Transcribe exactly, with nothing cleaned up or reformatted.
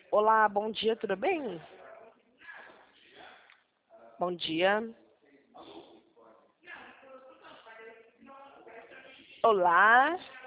Olá, bom dia, tudo bem? Bom dia. Olá.